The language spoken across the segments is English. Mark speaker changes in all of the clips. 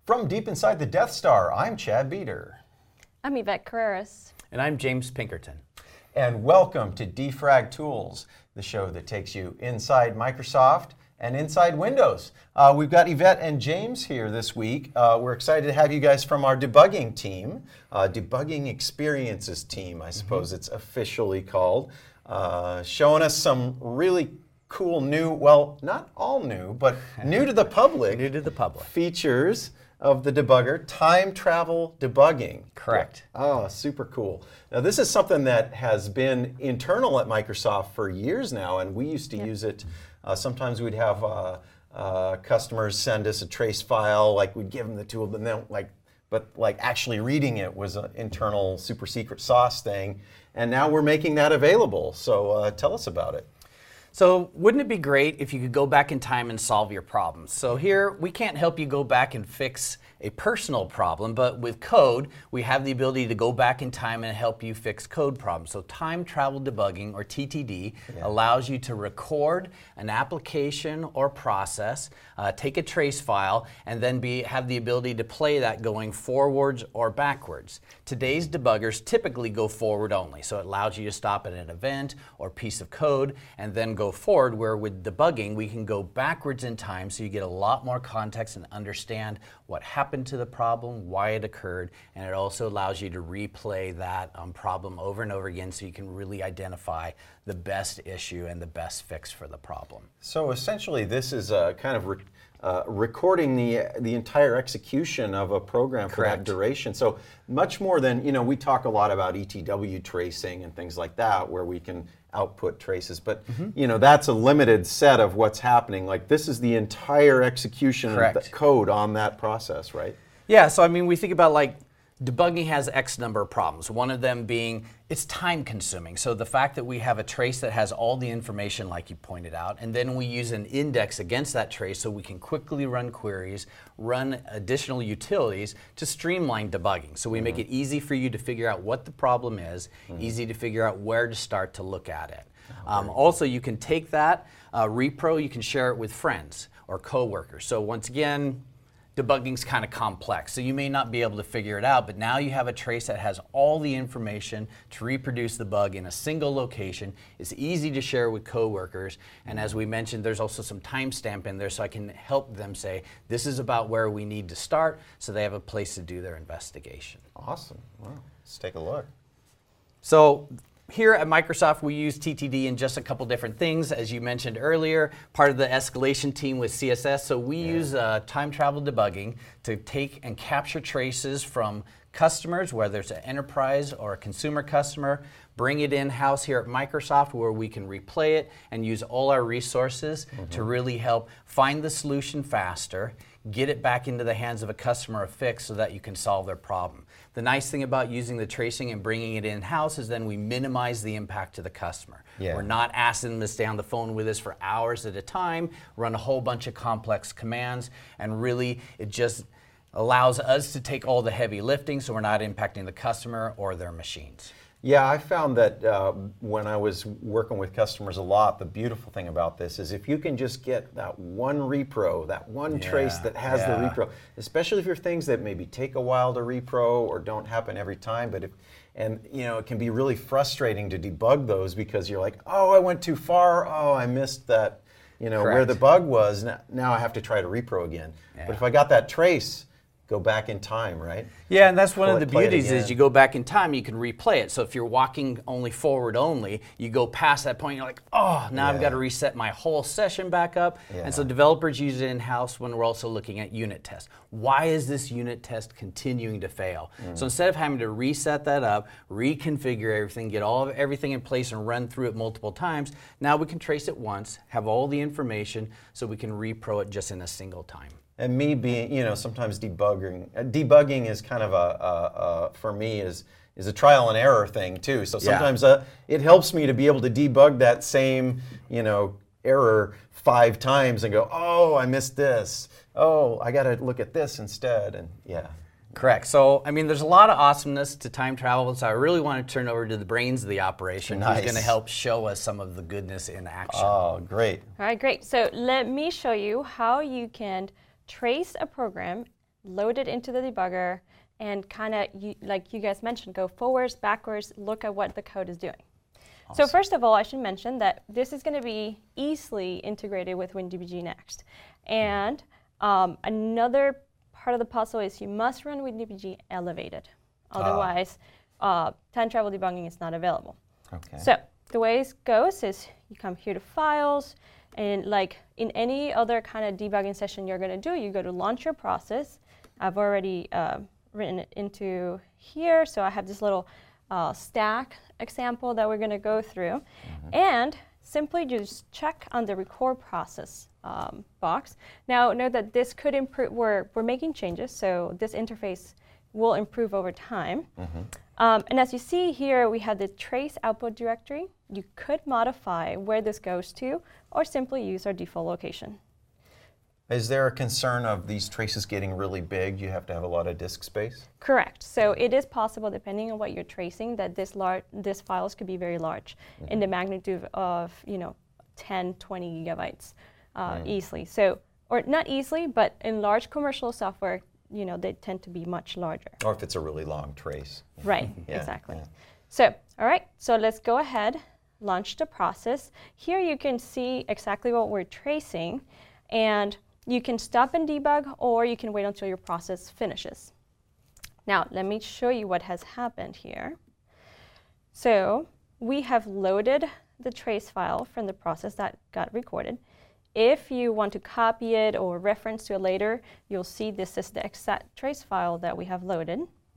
Speaker 1: From deep inside the Death Star, I'm Chad Beater.
Speaker 2: I'm Yvette Carreras.
Speaker 3: And I'm James Pinkerton.
Speaker 1: And welcome to Defrag Tools, the show that takes you inside Microsoft and inside Windows. We've got Yvette and James here this week. We're excited to have you guys from our debugging team, Debugging Experiences team, I suppose it's officially called, showing us some really cool new, well, not all new, but new to the public, features of the debugger, time travel debugging.
Speaker 3: Correct.
Speaker 1: Oh, super cool. Now this is something that has been internal at Microsoft for years now, and we used to use it. Sometimes we'd have customers send us a trace file, like we'd give them the tool, but then actually reading it was an internal super secret sauce thing, and now we're making that available. So tell us about it.
Speaker 3: So wouldn't it be great if you could go back in time and solve your problems? So here, we can't help you go back and fix a personal problem, but with code, we have the ability to go back in time and help you fix code problems. So time travel debugging, or TTD, allows you to record an application or process, take a trace file, and then have the ability to play that going forwards or backwards. Today's debuggers typically go forward only, so it allows you to stop at an event or piece of code and then go forward, where with debugging we can go backwards in time, so you get a lot more context and understand what happened to the problem, why it occurred, and it also allows you to replay that problem over and over again, so you can really identify the best issue and the best fix for the problem.
Speaker 1: So essentially this is kind of recording the entire execution of a program for that duration. So much more than, we talk a lot about ETW tracing and things like that, where we can output traces, but that's a limited set of what's happening. Like, this is the entire execution of the code on that process, right?
Speaker 3: Yeah, so I mean, we think about like debugging has X number of problems. One of them being it's time consuming. So the fact that we have a trace that has all the information, like you pointed out, and then we use an index against that trace so we can quickly run queries, run additional utilities to streamline debugging. So we make it easy for you to figure out what the problem is, easy to figure out where to start to look at it. Also, you can take that repro, you can share it with friends or coworkers. So once again, debugging's kind of complex, so you may not be able to figure it out, but now you have a trace that has all the information to reproduce the bug in a single location. It's easy to share with coworkers, and as we mentioned, there's also some timestamp in there, so I can help them say, this is about where we need to start, so they have a place to do their investigation.
Speaker 1: Awesome. Wow. Let's take a look. So
Speaker 3: here at Microsoft, we use TTD in just a couple different things. As you mentioned earlier, part of the escalation team with CSS, so we use time travel debugging to take and capture traces from customers, whether it's an enterprise or a consumer customer, bring it in-house here at Microsoft where we can replay it and use all our resources to really help find the solution faster, get it back into the hands of a customer, a fix, so that you can solve their problem. The nice thing about using the tracing and bringing it in-house is then we minimize the impact to the customer. We're not asking them to stay on the phone with us for hours at a time, run a whole bunch of complex commands, and really it just allows us to take all the heavy lifting, so we're not impacting the customer or their machines.
Speaker 1: Yeah, I found that when I was working with customers a lot, the beautiful thing about this is if you can just get that one repro, that one trace that has the repro, especially for things that maybe take a while to repro or don't happen every time, but it can be really frustrating to debug those because you're like, oh, I went too far, oh, I missed that, where the bug was, now I have to try to repro again. But if I got that trace, go back in time, right?
Speaker 3: Yeah, and that's one of the beauties is you go back in time, you can replay it. So if you're walking only forward only, you go past that point, you're like, oh, now I've got to reset my whole session back up. And so developers use it in-house when we're also looking at unit tests. Why is this unit test continuing to fail? So instead of having to reset that up, reconfigure everything, get everything in place and run through it multiple times, now we can trace it once, have all the information, so we can repro it just in a single time.
Speaker 1: And me being, sometimes debugging is kind of for me is a trial and error thing too. So sometimes it helps me to be able to debug that same, error 5 times and go, oh, I missed this. Oh, I got to look at this instead. And
Speaker 3: Correct. So, I mean, there's a lot of awesomeness to time travel, so I really want to turn over to the brains of the operation who's going to help show us some of the goodness in action.
Speaker 1: Oh, great.
Speaker 2: All right, great. So let me show you how you can trace a program load it into the debugger, and kind of, like you guys mentioned, go forwards, backwards, look at what the code is doing. So first of all, I should mention that this is going to be easily integrated with WinDBG Next. And another part of the puzzle is you must run WinDBG elevated. Otherwise, time travel debugging is not available.
Speaker 1: Okay.
Speaker 2: So the way it goes is you come here to Files, and like in any other kind of debugging session you're going to do, you go to Launch Your Process. I've already written it into here, so I have this little stack example that we're going to go through. And simply just check on the Record Process box. Now, note that this could improve. We're making changes, so this interface will improve over time. And as you see here, we have the trace output directory. You could modify where this goes to, or simply use our default location.
Speaker 1: Is there a concern of these traces getting really big? You have to have a lot of disk space?
Speaker 2: Correct. So it is possible, depending on what you're tracing, that this files could be very large in the magnitude of 10, 20 gigabytes easily. So, or not easily, but in large commercial software, they tend to be much larger.
Speaker 1: Or if it's a really long trace.
Speaker 2: Right,
Speaker 1: Yeah,
Speaker 2: exactly.
Speaker 1: yeah.
Speaker 2: So, all right, so let's go ahead, launch the process. Here you can see exactly what we're tracing, and you can stop and debug, or you can wait until your process finishes. Now, let me show you what has happened here. So we have loaded the trace file from the process that got recorded. If you want to copy it or reference to it later, you'll see this is the exact trace file that we have loaded.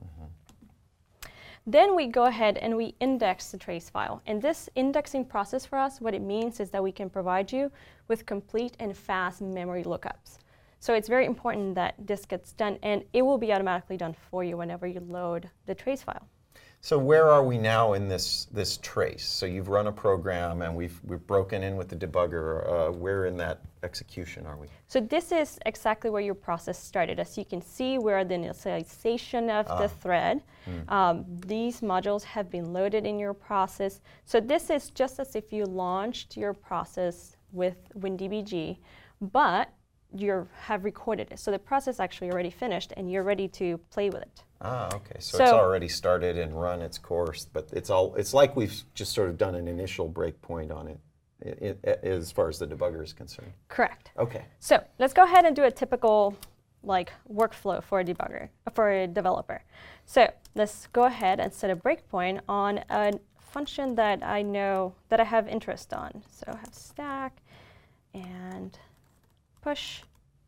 Speaker 2: Then we go ahead and we index the trace file. And this indexing process for us, what it means is that we can provide you with complete and fast memory lookups. So it's very important that this gets done, and it will be automatically done for you whenever you load the trace file.
Speaker 1: So where are we now in this trace? So you've run a program, and we've broken in with the debugger. Where in that execution are we?
Speaker 2: So this is exactly where your process started. As you can see, we're at the initialization of the thread. These modules have been loaded in your process. So this is just as if you launched your process with WinDBG, but you have recorded it. So the process actually already finished, and you're ready to play with it.
Speaker 1: Okay. So it's already started and run its course, but it's like we've just sort of done an initial breakpoint on it, as far as the debugger is concerned.
Speaker 2: Correct.
Speaker 1: Okay.
Speaker 2: So let's go ahead and do a typical workflow for a debugger, for a developer. So let's go ahead and set a breakpoint on a function that I know that I have interest on. So I have stack and push.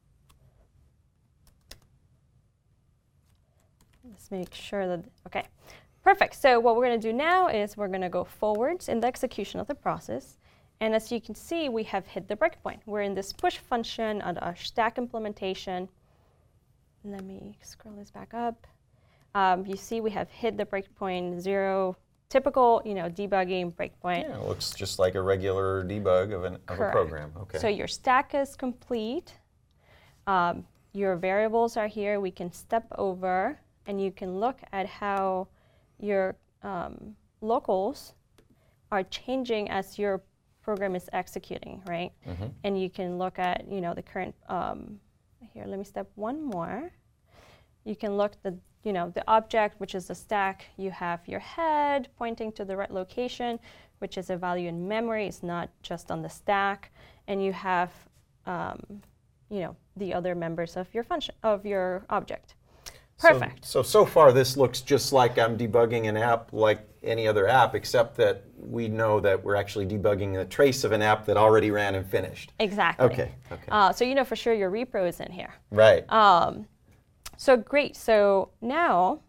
Speaker 2: Let's make sure that, okay, perfect. So what we're going to do now is we're going to go forwards in the execution of the process. And as you can see, we have hit the breakpoint. We're in this push function on our stack implementation. Let me scroll this back up. You see we have hit the breakpoint 0, typical debugging breakpoint.
Speaker 1: Yeah, it looks just like a regular debug of a program. Okay.
Speaker 2: So your stack is complete. Your variables are here. We can step over, and you can look at how your locals are changing as your program is executing, right? And you can look at the current. Here, let me step one more. You can look at the object, which is the stack. You have your head pointing to the right location, which is a value in memory. It's not just on the stack. And you have the other members of your function, of your object. Perfect.
Speaker 1: So far this looks just like I'm debugging an app like any other app, except that we know that we're actually debugging a trace of an app that already ran and finished.
Speaker 2: Exactly.
Speaker 1: Okay.
Speaker 2: So you know for sure your repo is in here.
Speaker 1: Right.
Speaker 2: So great. So now,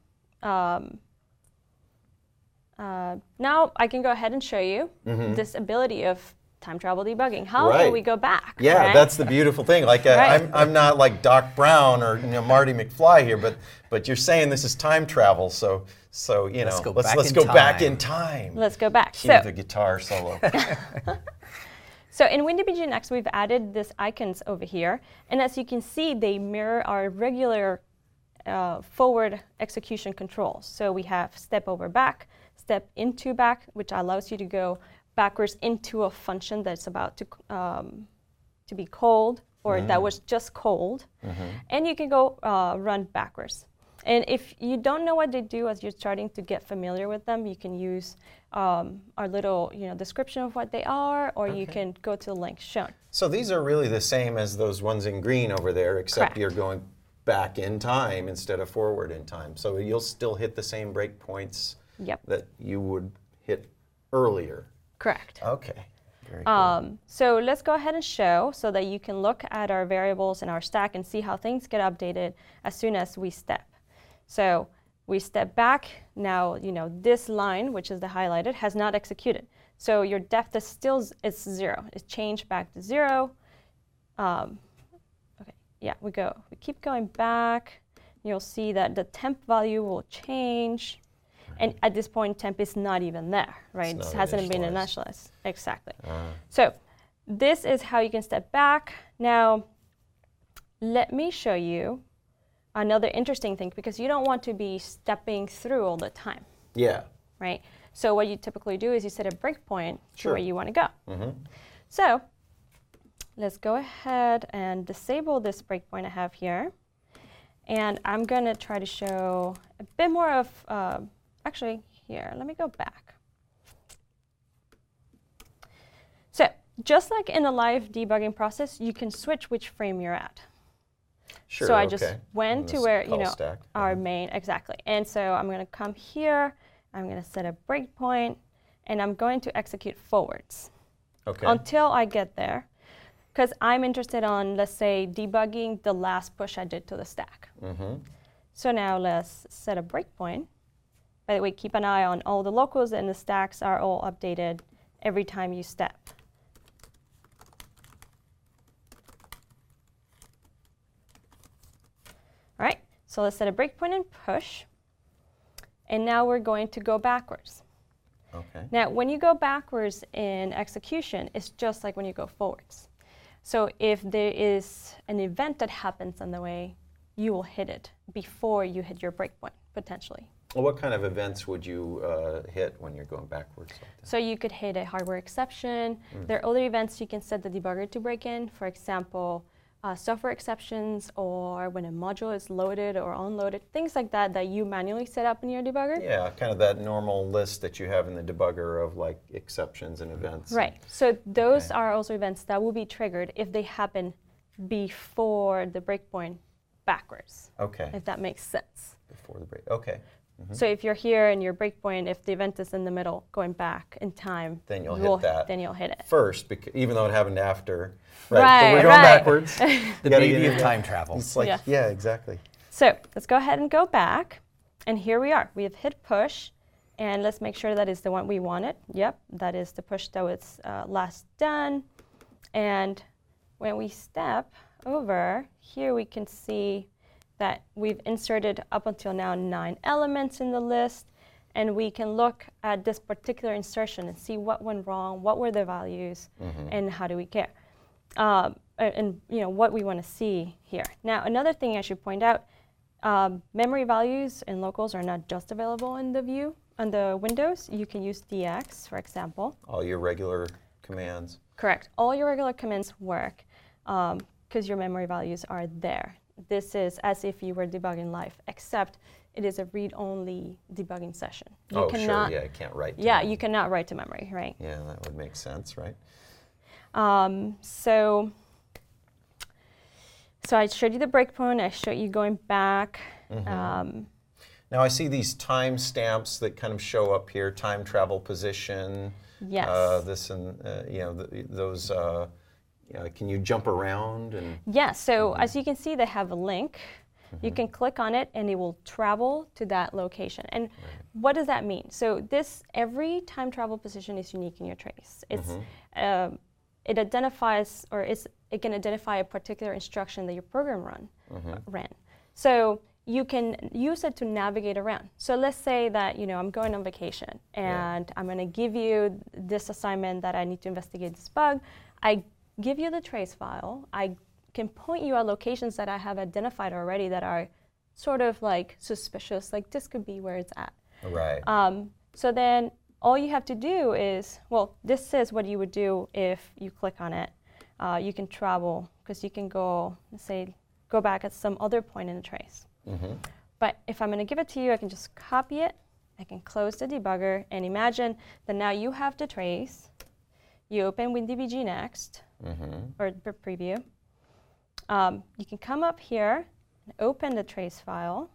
Speaker 2: now I can go ahead and show you this ability of time travel debugging. How can we go back?
Speaker 1: Yeah,
Speaker 2: right?
Speaker 1: that's the beautiful thing. Like I'm not like Doc Brown or Marty McFly here, but you're saying this is time travel. So let's go back in time.
Speaker 2: Let's go back.
Speaker 1: Cue the guitar solo.
Speaker 2: So in WinDBG Next, we've added these icons over here, and as you can see, they mirror our regular forward execution controls. So we have step over back, step into back, which allows you to go backwards into a function that's about to be called, or that was just cold. And you can go run backwards. And if you don't know what they do as you're starting to get familiar with them, you can use our little description of what they are, or you can go to the link shown.
Speaker 1: So these are really the same as those ones in green over there, except
Speaker 2: Correct.
Speaker 1: you're going back in time instead of forward in time. So you'll still hit the same breakpoints
Speaker 2: Yep.
Speaker 1: that you would hit earlier.
Speaker 2: Correct.
Speaker 1: Okay. Very cool.
Speaker 2: So let's go ahead and show so that you can look at our variables in our stack and see how things get updated as soon as we step. So we step back. Now, this line, which is the highlighted, has not executed. So your depth is still 0. It's changed back to 0. Okay, yeah, we keep going back. You'll see that the temp value will change. And at this point, temp is not even there, right?
Speaker 1: It's
Speaker 2: It
Speaker 1: not
Speaker 2: hasn't been
Speaker 1: initialized.
Speaker 2: initialized. Exactly. So this is how you can step back. Now, let me show you another interesting thing, because you don't want to be stepping through all the time,
Speaker 1: Yeah.
Speaker 2: right? So what you typically do is you set a breakpoint to
Speaker 1: Sure.
Speaker 2: where you want to go. So let's go ahead and disable this breakpoint I have here. And I'm going to try to show a bit more of, actually, here, let me go back. So just like in a live debugging process, you can switch which frame you're at.
Speaker 1: Sure.
Speaker 2: So I just
Speaker 1: okay.
Speaker 2: went
Speaker 1: On
Speaker 2: to
Speaker 1: this
Speaker 2: where,
Speaker 1: call stack.
Speaker 2: our main, exactly. And so I'm going to come here, I'm going to set a breakpoint, and I'm going to execute forwards
Speaker 1: Okay.
Speaker 2: until I get there, because I'm interested on, let's say, debugging the last push I did to the stack. So now let's set a breakpoint. By the way, keep an eye on all the locals, and the stacks are all updated every time you step. All right, so let's set a breakpoint and push. And now we're going to go backwards.
Speaker 1: Okay.
Speaker 2: Now, when you go backwards in execution, it's just like when you go forwards. So if there is an event that happens on the way, you will hit it before you hit your breakpoint, potentially.
Speaker 1: Well, what kind of events would you hit when you're going backwards like that?
Speaker 2: So you could hit a hardware exception. There are other events you can set the debugger to break in. For example, software exceptions, or when a module is loaded or unloaded, things like that that you manually set up in your debugger.
Speaker 1: Yeah, kind of that normal list that you have in the debugger of like exceptions and events.
Speaker 2: Right. So those are also events that will be triggered if they happen before the breakpoint backwards,
Speaker 1: Okay.
Speaker 2: if that makes sense.
Speaker 1: Before the break. Okay.
Speaker 2: So if you're here and your breakpoint, if the event is in the middle, going back in time,
Speaker 1: Then you'll
Speaker 2: you
Speaker 1: hit that.
Speaker 2: Then you'll hit it.
Speaker 1: First, even though it happened after.
Speaker 2: Right,
Speaker 1: But we're going
Speaker 2: right.
Speaker 1: backwards.
Speaker 3: The
Speaker 1: Gotta
Speaker 3: beauty
Speaker 1: get
Speaker 3: of
Speaker 1: in
Speaker 3: time
Speaker 1: there.
Speaker 3: travel.
Speaker 1: It's like,
Speaker 2: Yeah.
Speaker 1: yeah, exactly.
Speaker 2: So let's go ahead and go back. And here we are. We have hit push. And let's make sure that is the one we wanted. Yep, that is the push that was last done. And when we step over, here we can see that we've inserted up until now 9 elements in the list. And we can look at this particular insertion and see what went wrong, what were the values, and how do we care. And what we want to see here. Now, another thing I should point out, memory values and locals are not just available in the view on the Windows. You can use DX, for example.
Speaker 1: All your regular commands.
Speaker 2: Correct. All your regular commands work because your memory values are there. This is as if you were debugging live, except it is a read-only debugging session. You cannot,
Speaker 1: sure. Yeah, I can't write. to
Speaker 2: Yeah,
Speaker 1: memory.
Speaker 2: you cannot write to memory, right?
Speaker 1: Yeah, that would make sense, right?
Speaker 2: So I showed you the breakpoint. I showed you going back.
Speaker 1: Now I see these time stamps that kind of show up here: time travel position.
Speaker 2: Yes.
Speaker 1: This and those. Can you jump around and?
Speaker 2: Yeah, so as you can see, they have a link. You can click on it and it will travel to that location. And what does that mean? So every time travel position is unique in your trace. It's, it identifies, or it can identify a particular instruction that your program ran. So you can use it to navigate around. So let's say that I'm going on vacation and I'm going to give you this assignment that I need to investigate this bug. I give you the trace file. I can point you at locations that I have identified already that are sort of like suspicious, like this could be where it's at.
Speaker 1: Right.
Speaker 2: So then all you have to do is, well, this is what you would do if you click on it. You can travel because you can go, let's say, go back at some other point in the trace. But if I'm going to give it to you, I can just copy it. I can close the debugger and imagine that now you have the trace. You open WinDBG next, or preview. You can come up here and open the trace file.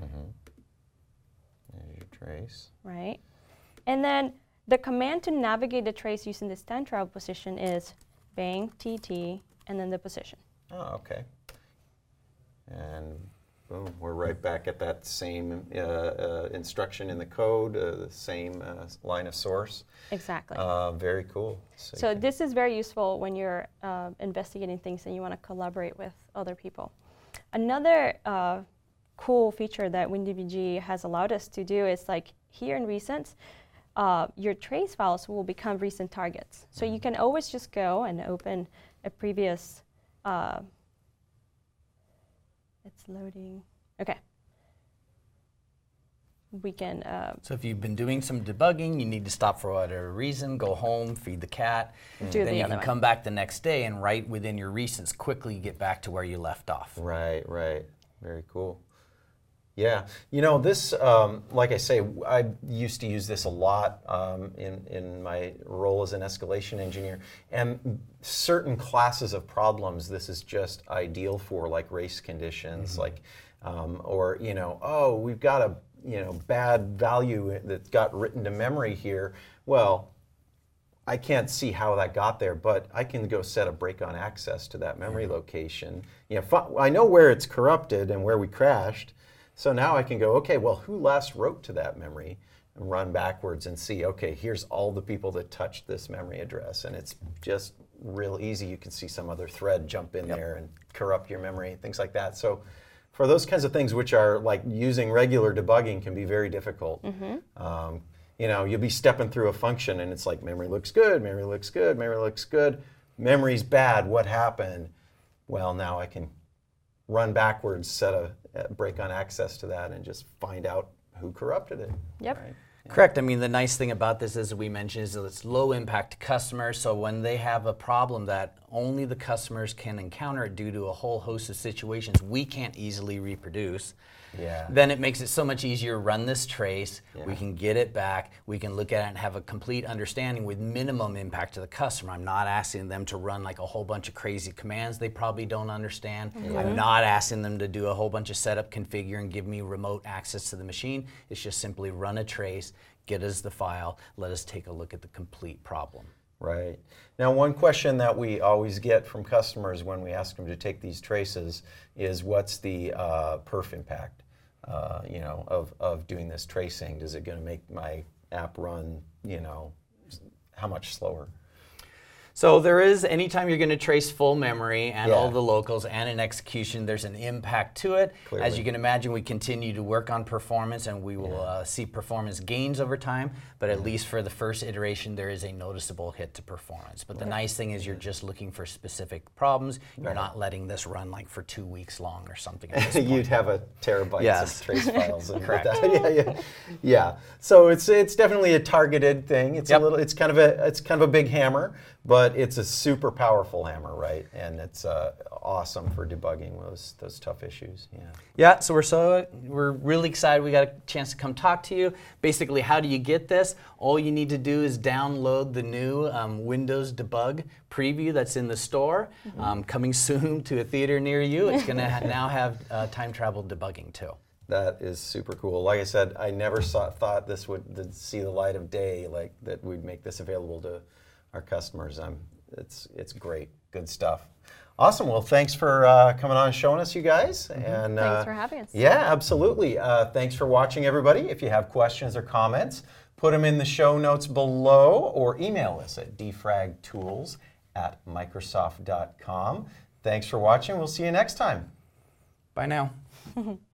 Speaker 1: There's your trace.
Speaker 2: Right. And then the command to navigate the trace using this time travel position is bang TT and then the position.
Speaker 1: Oh, okay. And boom, we're right back at that same instruction in the code, the same line of source.
Speaker 2: Exactly.
Speaker 1: Very cool.
Speaker 2: So this is very useful when you're investigating things and you want to collaborate with other people. Another cool feature that WinDBG has allowed us to do is like here in recents, your trace files will become recent targets. So you can always just go and open a previous, it's loading, okay. We can.
Speaker 3: So if you've been doing some debugging, you need to stop for whatever reason, go home, feed the cat, then you can come back the next day and right within your recents quickly get back to where you left off.
Speaker 1: Right, right. Very cool. Yeah, you know, this, like I say, I used to use this a lot in my role as an escalation engineer. And certain classes of problems, this is just ideal for, like race conditions, like, or, you know, oh, we've got a, you know, bad value that got written to memory here. Well, I can't see how that got there, but I can go set a break on access to that memory location. You know, I know where it's corrupted and where we crashed. So now I can go, okay, well, who last wrote to that memory? And run backwards and see, okay, here's all the people that touched this memory address. And it's just real easy. You can see some other thread jump in there and corrupt your memory, things like that. So for those kinds of things, which are like using regular debugging, can be very difficult. You know, you'll be stepping through a function and it's like, memory looks good, memory looks good, memory looks good. Memory's bad, what happened? Well, now I can run backwards, set a break on access to that, and just find out who corrupted it.
Speaker 2: Yep.
Speaker 1: Right? Yeah.
Speaker 3: Correct. I mean, the nice thing about this, as we mentioned, is that it's low impact to customers. So when they have a problem that only the customers can encounter due to a whole host of situations we can't easily reproduce, then it makes it so much easier to run this trace. We can get it back. We can look at it and have a complete understanding with minimum impact to the customer. I'm not asking them to run like a whole bunch of crazy commands they probably don't understand. I'm not asking them to do a whole bunch of setup, configure, and give me remote access to the machine. It's just simply run a trace, get us the file, let us take a look at the complete problem.
Speaker 1: Right. Now, one question that we always get from customers when we ask them to take these traces is, what's the perf impact, you know, of doing this tracing? Is it going to make my app run, you know, how much slower?
Speaker 3: So there is, anytime you're going to trace full memory and all the locals and an execution, there's an impact to it.
Speaker 1: Clearly.
Speaker 3: As you can imagine, we continue to work on performance and we will see performance gains over time, but at least for the first iteration, there is a noticeable hit to performance. But the nice thing is you're just looking for specific problems. You're not letting this run like for 2 weeks long or something at this point.
Speaker 1: You'd have a terabytes of trace files. And
Speaker 3: Correct.
Speaker 1: Yeah. So it's definitely a targeted thing. It's a little. It's kind of a big hammer, but it's a super powerful hammer, right? And it's awesome for debugging those tough issues.
Speaker 3: Yeah. So we're really excited we got a chance to come talk to you. Basically, how do you get this? All you need to do is download the new Windows Debug preview that's in the store. Coming soon to a theater near you. It's going to now have time travel debugging too.
Speaker 1: That is super cool. Like I said, I never thought this would see the light of day, like that we'd make this available to our customers. It's great, good stuff. Awesome. Well, thanks for coming on and showing us, you guys. And
Speaker 2: Thanks for having us.
Speaker 1: Yeah, absolutely. Thanks for watching, everybody. If you have questions or comments, put them in the show notes below or email us at defragtools@microsoft.com. Thanks for watching. We'll see you next time.
Speaker 3: Bye now.